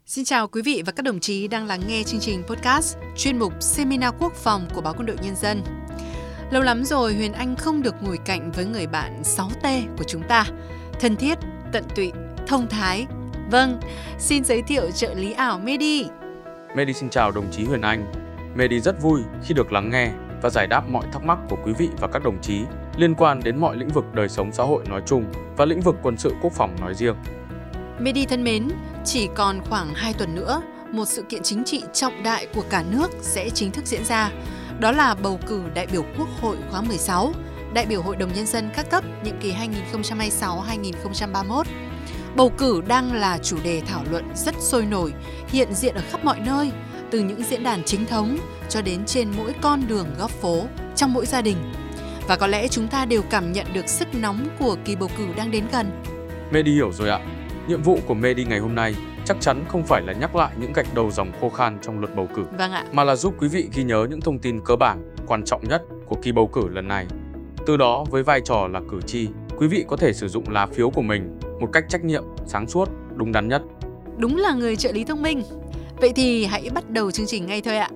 Xin chào quý vị và các đồng chí đang lắng nghe chương trình podcast chuyên mục Seminar Quốc phòng của Báo Quân đội Nhân dân. Lâu lắm rồi Huyền Anh không được ngồi cạnh với người bạn 6T của chúng ta. Thân thiết, tận tụy, thông thái. Vâng, xin giới thiệu trợ lý ảo Medi. Medi xin chào đồng chí Huyền Anh. Medi rất vui khi được lắng nghe và giải đáp mọi thắc mắc của quý vị và các đồng chí liên quan đến mọi lĩnh vực đời sống xã hội nói chung và lĩnh vực quân sự quốc phòng nói riêng. Medi thân mến, chỉ còn khoảng 2 tuần nữa, một sự kiện chính trị trọng đại của cả nước sẽ chính thức diễn ra. Đó là bầu cử đại biểu Quốc hội khóa 16, đại biểu Hội đồng Nhân dân các cấp nhiệm kỳ 2026-2031. Bầu cử đang là chủ đề thảo luận rất sôi nổi, hiện diện ở khắp mọi nơi, từ những diễn đàn chính thống cho đến trên mỗi con đường góc phố, trong mỗi gia đình. Và có lẽ chúng ta đều cảm nhận được sức nóng của kỳ bầu cử đang đến gần. Medi hiểu rồi ạ. Nhiệm vụ của Medi ngày hôm nay chắc chắn không phải là nhắc lại những gạch đầu dòng khô khan trong luật bầu cử, Vâng ạ. mà là giúp quý vị ghi nhớ những thông tin cơ bản, quan trọng nhất của kỳ bầu cử lần này. Từ đó, với vai trò là cử tri, quý vị có thể sử dụng lá phiếu của mình một cách trách nhiệm, sáng suốt, đúng đắn nhất. Đúng là người trợ lý thông minh. Vậy thì hãy bắt đầu chương trình ngay thôi ạ.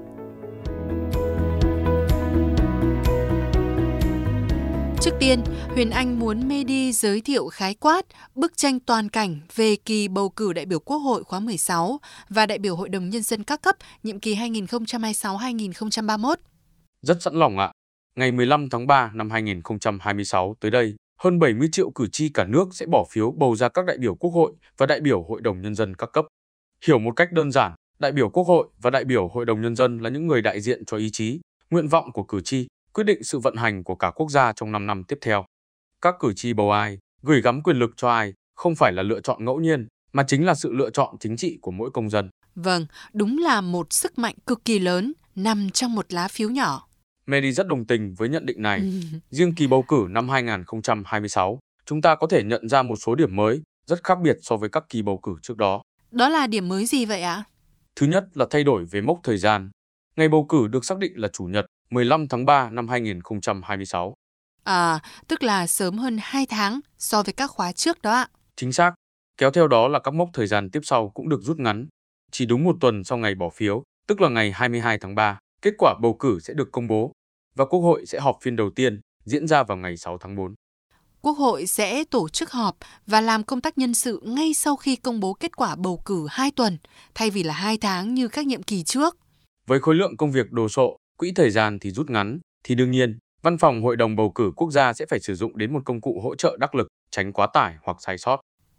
Trước tiên, Huyền Anh muốn Medi giới thiệu khái quát bức tranh toàn cảnh về kỳ bầu cử đại biểu Quốc hội khóa 16 và đại biểu Hội đồng Nhân dân các cấp nhiệm kỳ 2026-2031. Rất sẵn lòng ạ. Ngày 15 tháng 3 năm 2026 tới đây, hơn 70 triệu cử tri cả nước sẽ bỏ phiếu bầu ra các đại biểu Quốc hội và đại biểu Hội đồng Nhân dân các cấp. Hiểu một cách đơn giản, đại biểu Quốc hội và đại biểu Hội đồng Nhân dân là những người đại diện cho ý chí, nguyện vọng của cử tri, quyết định sự vận hành của cả quốc gia trong 5 năm tiếp theo. Các cử tri bầu ai, gửi gắm quyền lực cho ai, không phải là lựa chọn ngẫu nhiên, mà chính là sự lựa chọn chính trị của mỗi công dân. Vâng, đúng là một sức mạnh cực kỳ lớn nằm trong một lá phiếu nhỏ. Medi rất đồng tình với nhận định này. Riêng kỳ bầu cử năm 2026, chúng ta có thể nhận ra một số điểm mới rất khác biệt so với các kỳ bầu cử trước đó. Đó là điểm mới gì vậy ạ? Thứ nhất là thay đổi về mốc thời gian. Ngày bầu cử được xác định là Chủ nhật 15 tháng 3 năm 2026. Tức là sớm hơn 2 tháng so với các khóa trước đó ạ. Chính xác. Kéo theo đó là các mốc thời gian tiếp sau cũng được rút ngắn. Chỉ đúng một tuần sau ngày bỏ phiếu, tức là ngày 22 tháng 3, kết quả bầu cử sẽ được công bố và Quốc hội sẽ họp phiên đầu tiên diễn ra vào ngày 6 tháng 4. Quốc hội sẽ tổ chức họp và làm công tác nhân sự ngay sau khi công bố kết quả bầu cử 2 tuần, thay vì là 2 tháng như các nhiệm kỳ trước. Với khối lượng công việc đồ sộ, quỹ thời gian thì rút ngắn, thì đương nhiên, Văn phòng Hội đồng Bầu cử Quốc gia sẽ phải sử dụng đến một công cụ hỗ trợ đắc lực, tránh quá tải hoặc sai sót.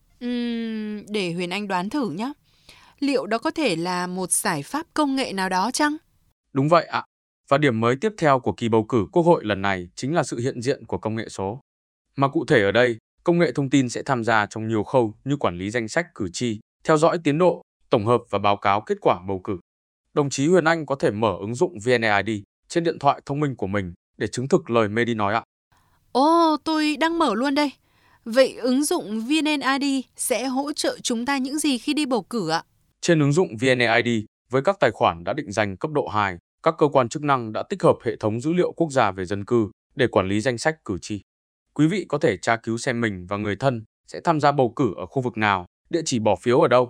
Để Huyền Anh đoán thử nhé. Liệu đó có thể là một giải pháp công nghệ nào đó chăng? Đúng vậy ạ. Và điểm mới tiếp theo của kỳ bầu cử Quốc hội lần này chính là sự hiện diện của công nghệ số. Mà cụ thể ở đây, công nghệ thông tin sẽ tham gia trong nhiều khâu như quản lý danh sách cử tri, theo dõi tiến độ, tổng hợp và báo cáo kết quả bầu cử. Đồng chí Huyền Anh có thể mở ứng dụng VNeID trên điện thoại thông minh của mình để chứng thực lời Medi nói ạ. Tôi đang mở luôn đây. Vậy ứng dụng VNeID sẽ hỗ trợ chúng ta những gì khi đi bầu cử ạ? Trên ứng dụng VNeID, với các tài khoản đã định danh cấp độ 2, các cơ quan chức năng đã tích hợp hệ thống dữ liệu quốc gia về dân cư để quản lý danh sách cử tri. Quý vị có thể tra cứu xem mình và người thân sẽ tham gia bầu cử ở khu vực nào, địa chỉ bỏ phiếu ở đâu.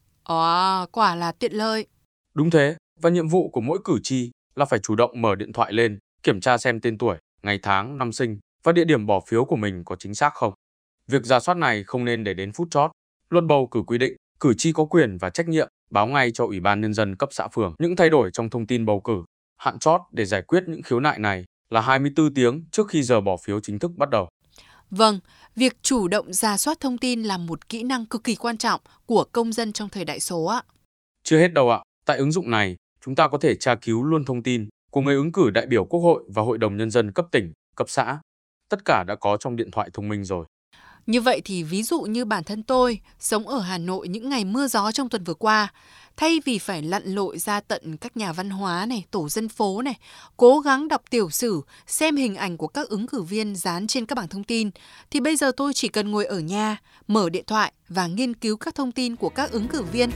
Quả là tiện lợi. Đúng thế, và nhiệm vụ của mỗi cử tri là phải chủ động mở điện thoại lên, kiểm tra xem tên tuổi, ngày tháng, năm sinh và địa điểm bỏ phiếu của mình có chính xác không. Việc rà soát này không nên để đến phút chót. Luật bầu cử quy định, cử tri có quyền và trách nhiệm báo ngay cho Ủy ban Nhân dân cấp xã phường những thay đổi trong thông tin bầu cử. Hạn chót để giải quyết những khiếu nại này là 24 tiếng trước khi giờ bỏ phiếu chính thức bắt đầu. Vâng, việc chủ động rà soát thông tin là một kỹ năng cực kỳ quan trọng của công dân trong thời đại số ạ. Chưa hết đâu ạ. Tại ứng dụng này, chúng ta có thể tra cứu luôn thông tin của người ứng cử đại biểu Quốc hội và Hội đồng Nhân dân cấp tỉnh, cấp xã. Tất cả đã có trong điện thoại thông minh rồi. Như vậy thì ví dụ như bản thân tôi, sống ở Hà Nội những ngày mưa gió trong tuần vừa qua, thay vì phải lặn lội ra tận các nhà văn hóa này, tổ dân phố này, cố gắng đọc tiểu sử, xem hình ảnh của các ứng cử viên dán trên các bảng thông tin, thì bây giờ tôi chỉ cần ngồi ở nhà, mở điện thoại và nghiên cứu các thông tin của các ứng cử viên.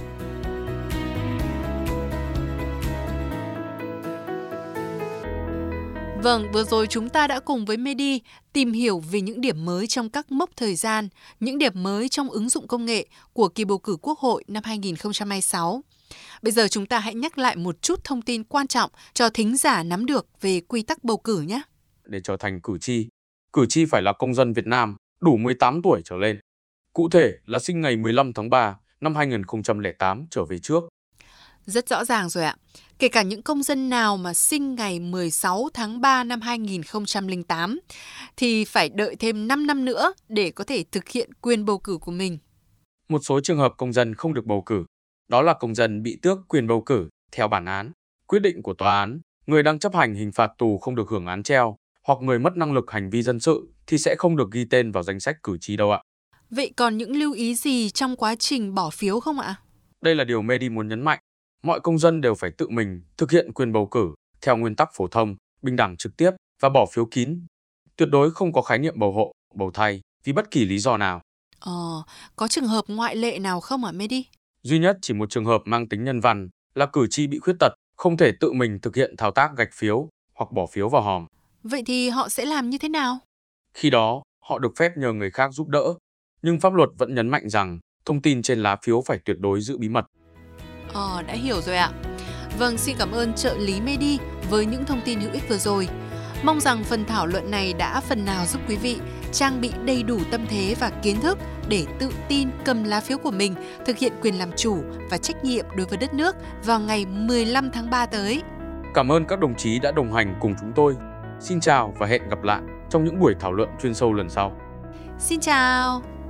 Vâng, vừa rồi chúng ta đã cùng với Medi tìm hiểu về những điểm mới trong các mốc thời gian, những điểm mới trong ứng dụng công nghệ của kỳ bầu cử Quốc hội năm 2026. Bây giờ chúng ta hãy nhắc lại một chút thông tin quan trọng cho thính giả nắm được về quy tắc bầu cử nhé. Để trở thành cử tri phải là công dân Việt Nam đủ 18 tuổi trở lên. Cụ thể là sinh ngày 15 tháng 3 năm 2008 trở về trước. Rất rõ ràng rồi ạ. Kể cả những công dân nào mà sinh ngày 16 tháng 3 năm 2008 thì phải đợi thêm 5 năm nữa để có thể thực hiện quyền bầu cử của mình. Một số trường hợp công dân không được bầu cử, đó là công dân bị tước quyền bầu cử theo bản án, quyết định của tòa án, người đang chấp hành hình phạt tù không được hưởng án treo, hoặc người mất năng lực hành vi dân sự thì sẽ không được ghi tên vào danh sách cử tri đâu ạ. Vậy còn những lưu ý gì trong quá trình bỏ phiếu không ạ? Đây là điều Medi muốn nhấn mạnh. Mọi công dân đều phải tự mình thực hiện quyền bầu cử theo nguyên tắc phổ thông, bình đẳng trực tiếp và bỏ phiếu kín. Tuyệt đối không có khái niệm bầu hộ, bầu thay vì bất kỳ lý do nào. Có trường hợp ngoại lệ nào không ạ Medi? Duy nhất chỉ một trường hợp mang tính nhân văn là cử tri bị khuyết tật, không thể tự mình thực hiện thao tác gạch phiếu hoặc bỏ phiếu vào hòm. Vậy thì họ sẽ làm như thế nào? Khi đó, họ được phép nhờ người khác giúp đỡ, nhưng pháp luật vẫn nhấn mạnh rằng thông tin trên lá phiếu phải tuyệt đối giữ bí mật. Đã hiểu rồi ạ. Vâng, xin cảm ơn trợ lý Medi với những thông tin hữu ích vừa rồi. Mong rằng phần thảo luận này đã phần nào giúp quý vị trang bị đầy đủ tâm thế và kiến thức để tự tin cầm lá phiếu của mình, thực hiện quyền làm chủ và trách nhiệm đối với đất nước vào ngày 15 tháng 3 tới. Cảm ơn các đồng chí đã đồng hành cùng chúng tôi. Xin chào và hẹn gặp lại trong những buổi thảo luận chuyên sâu lần sau. Xin chào!